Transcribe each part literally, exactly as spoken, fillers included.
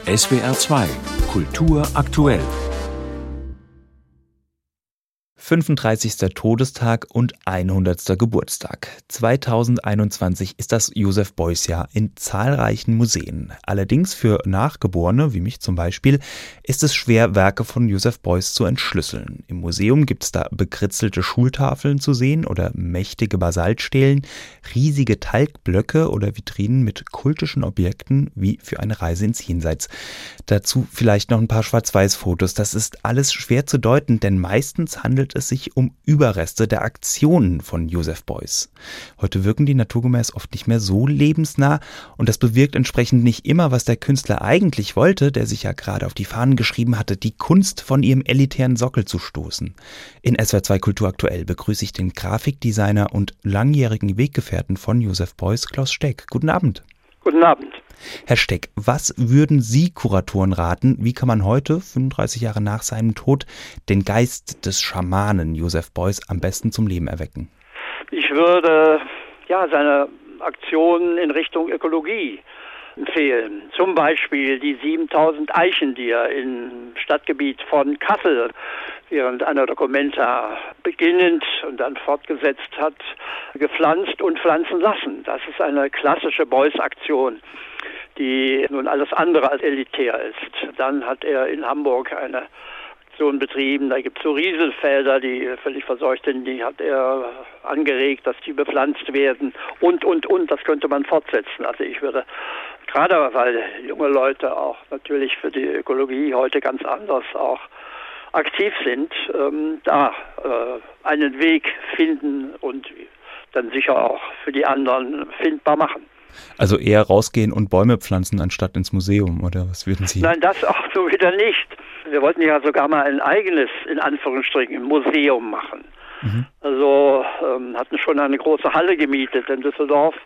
S W R zwei Kultur aktuell. fünfunddreißigster Todestag und hundertster Geburtstag. zweitausendeinundzwanzig ist das Joseph-Beuys-Jahr in zahlreichen Museen. Allerdings für Nachgeborene, wie mich zum Beispiel, ist es schwer, Werke von Joseph Beuys zu entschlüsseln. Im Museum gibt es da bekritzelte Schultafeln zu sehen oder mächtige Basaltstelen, riesige Talgblöcke oder Vitrinen mit kultischen Objekten wie für eine Reise ins Jenseits. Dazu vielleicht noch ein paar Schwarz-Weiß-Fotos. Das ist alles schwer zu deuten, denn meistens handelt es sich um Überreste der Aktionen von Joseph Beuys. Heute wirken die naturgemäß oft nicht mehr so lebensnah und das bewirkt entsprechend nicht immer, was der Künstler eigentlich wollte, der sich ja gerade auf die Fahnen geschrieben hatte, die Kunst von ihrem elitären Sockel zu stoßen. In S W R zwei Kultur aktuell begrüße ich den Grafikdesigner und langjährigen Weggefährten von Joseph Beuys, Klaus Steck. Guten Abend. Guten Abend. Herr Steck, was würden Sie Kuratoren raten? Wie kann man heute, fünfunddreißig Jahre nach seinem Tod, den Geist des Schamanen Joseph Beuys am besten zum Leben erwecken? Ich würde ja seine Aktionen in Richtung Ökologie empfehlen. Zum Beispiel die siebentausend Eichen, die er im Stadtgebiet von Kassel während einer Documenta beginnend und dann fortgesetzt hat, gepflanzt und pflanzen lassen. Das ist eine klassische Beuys-Aktion, die nun alles andere als elitär ist. Dann hat er in Hamburg eine Aktion betrieben, da gibt es so Rieselfelder, die völlig verseucht sind, die hat er angeregt, dass die bepflanzt werden und, und, und, das könnte man fortsetzen. Also ich würde, gerade weil junge Leute auch natürlich für die Ökologie heute ganz anders auch aktiv sind, ähm, da äh, einen Weg finden und dann sicher auch für die anderen findbar machen. Also eher rausgehen und Bäume pflanzen, anstatt ins Museum, oder was würden Sie? Nein, das auch so wieder nicht. Wir wollten ja sogar mal ein eigenes, in Anführungsstrichen, Museum machen. Mhm. Also ähm, hatten schon eine große Halle gemietet in Düsseldorf,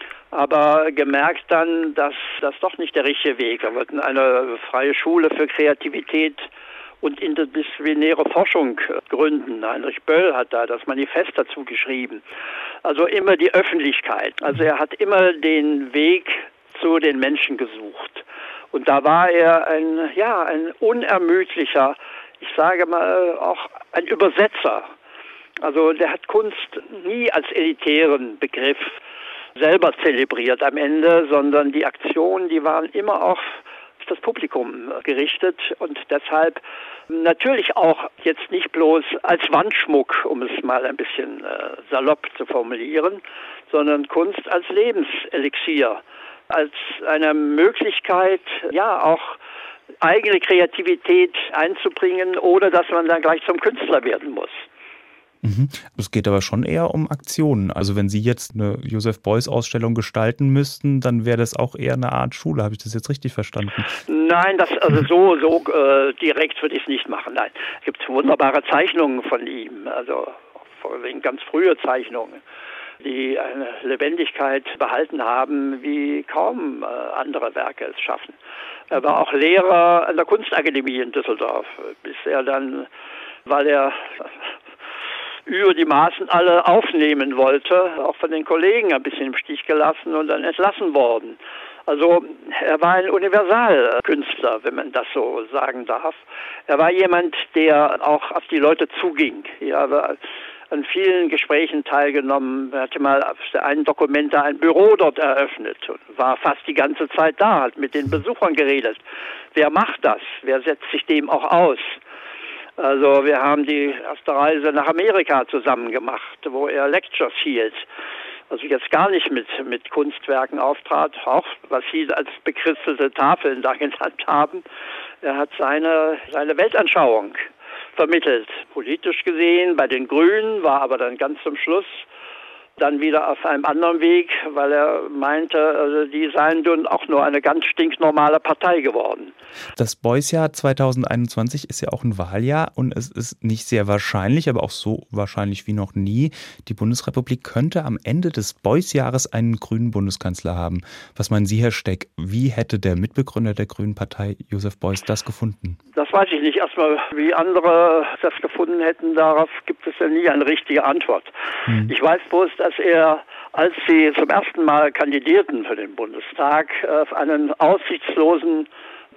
aber gemerkt dann, dass das doch nicht der richtige Weg. Wir wollten eine freie Schule für Kreativität und interdisziplinäre Forschung gründen. Heinrich Böll hat da das Manifest dazu geschrieben. Also immer die Öffentlichkeit. Also er hat immer den Weg zu den Menschen gesucht. Und da war er ein, ja, ein unermüdlicher, ich sage mal auch ein Übersetzer. Also der hat Kunst nie als elitären Begriff selber zelebriert am Ende, sondern die Aktionen, die waren immer auch das Publikum gerichtet und deshalb natürlich auch jetzt nicht bloß als Wandschmuck, um es mal ein bisschen äh, salopp zu formulieren, sondern Kunst als Lebenselixier, als eine Möglichkeit, ja auch eigene Kreativität einzubringen, ohne dass man dann gleich zum Künstler werden muss. Mhm. Es geht aber schon eher um Aktionen. Also wenn Sie jetzt eine Joseph Beuys-Ausstellung gestalten müssten, dann wäre das auch eher eine Art Schule. Habe ich das jetzt richtig verstanden? Nein, das also so so äh, direkt würde ich es nicht machen. Nein, es gibt wunderbare Zeichnungen von ihm, also vor allem ganz frühe Zeichnungen, die eine Lebendigkeit behalten haben, wie kaum äh, andere Werke es schaffen. Er war auch Lehrer an der Kunstakademie in Düsseldorf, bis er dann, weil er über die Maßen alle aufnehmen wollte, auch von den Kollegen ein bisschen im Stich gelassen und dann entlassen worden. Also er war ein Universalkünstler, wenn man das so sagen darf. Er war jemand, der auch auf die Leute zuging. Er hat an vielen Gesprächen teilgenommen. Er hatte mal auf der einen Documenta ein Büro dort eröffnet und war fast die ganze Zeit da, hat mit den Besuchern geredet. Wer macht das? Wer setzt sich dem auch aus? Also wir haben die erste Reise nach Amerika zusammen gemacht, wo er Lectures hielt. Also jetzt gar nicht mit, mit Kunstwerken auftrat, auch was Sie als bekristelte Tafeln da genannt haben. Er hat seine, seine Weltanschauung vermittelt. Politisch gesehen bei den Grünen, war aber dann ganz zum Schluss dann wieder auf einem anderen Weg, weil er meinte, also die seien nun auch nur eine ganz stinknormale Partei geworden. Das Beuys-Jahr zweitausendeinundzwanzig ist ja auch ein Wahljahr und es ist nicht sehr wahrscheinlich, aber auch so wahrscheinlich wie noch nie, die Bundesrepublik könnte am Ende des Beuys-Jahres einen grünen Bundeskanzler haben. Was meinen Sie, Herr Steck, wie hätte der Mitbegründer der Grünen Partei, Joseph Beuys, das gefunden? Das weiß ich nicht. Erstmal, wie andere das gefunden hätten, darauf gibt es ja nie eine richtige Antwort. Hm. Ich weiß bloß, dass er, als sie zum ersten Mal kandidierten für den Bundestag, auf einen aussichtslosen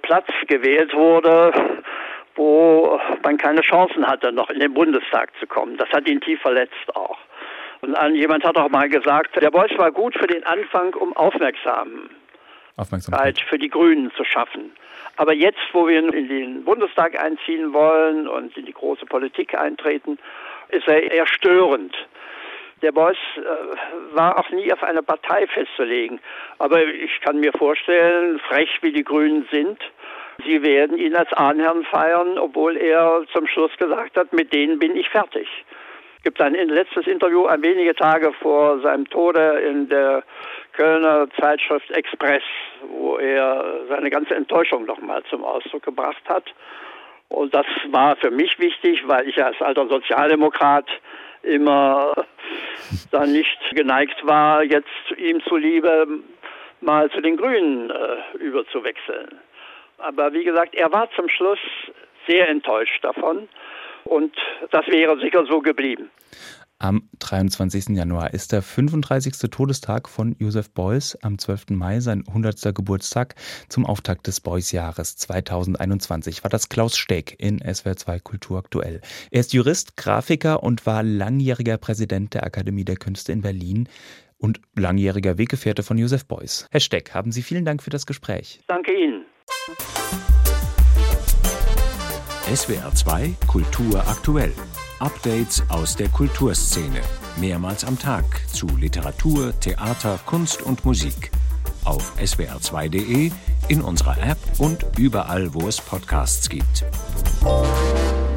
Platz gewählt wurde, wo man keine Chancen hatte, noch in den Bundestag zu kommen. Das hat ihn tief verletzt auch. Und jemand hat auch mal gesagt, der Beuys war gut für den Anfang, um Aufmerksamkeit Aufmerksamkeit für die Grünen zu schaffen. Aber jetzt, wo wir in den Bundestag einziehen wollen und in die große Politik eintreten, ist er eher störend. Der Beuys äh, war auch nie auf eine Partei festzulegen. Aber ich kann mir vorstellen, frech wie die Grünen sind, sie werden ihn als Ahnherrn feiern, obwohl er zum Schluss gesagt hat, mit denen bin ich fertig. Es gibt ein letztes Interview, ein wenige Tage vor seinem Tode in der Kölner Zeitschrift Express, wo er seine ganze Enttäuschung nochmal zum Ausdruck gebracht hat. Und das war für mich wichtig, weil ich als alter Sozialdemokrat immer da nicht geneigt war, jetzt ihm zuliebe mal zu den Grünen äh, überzuwechseln. Aber wie gesagt, er war zum Schluss sehr enttäuscht davon und das wäre sicher so geblieben. Am dreiundzwanzigsten Januar ist der fünfunddreißigste Todestag von Joseph Beuys, am zwölften Mai sein hundertster Geburtstag. Zum Auftakt des Beuys-Jahres zweitausendeinundzwanzig war das Klaus Steg in S W R zwei Kultur aktuell. Er ist Jurist, Grafiker und war langjähriger Präsident der Akademie der Künste in Berlin und langjähriger Weggefährte von Joseph Beuys. Herr Steg, haben Sie vielen Dank für das Gespräch. Danke Ihnen. S W R zwei Kultur aktuell. Updates aus der Kulturszene. Mehrmals am Tag zu Literatur, Theater, Kunst und Musik. Auf S W R zwei Punkt de, in unserer App und überall, wo es Podcasts gibt.